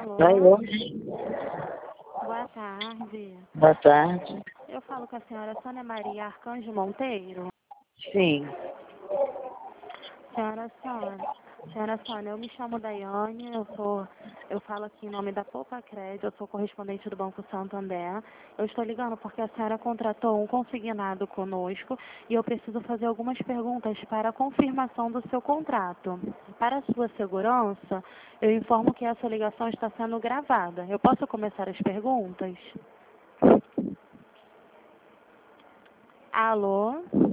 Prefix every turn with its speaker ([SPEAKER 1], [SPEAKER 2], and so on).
[SPEAKER 1] Alô?
[SPEAKER 2] Boa tarde.
[SPEAKER 1] Boa tarde.
[SPEAKER 2] Eu falo com a senhora Sônia Maria Arcanjo Monteiro.
[SPEAKER 1] Sim.
[SPEAKER 2] Senhora Sônia, eu me chamo Daiane, eu falo aqui em nome da Poupa Crédito, eu sou correspondente do Banco Santander. Eu estou ligando porque a senhora contratou um consignado conosco e eu preciso fazer algumas perguntas para a confirmação do seu contrato. Para a sua segurança, eu informo que essa ligação está sendo gravada. Eu posso começar as perguntas? Alô?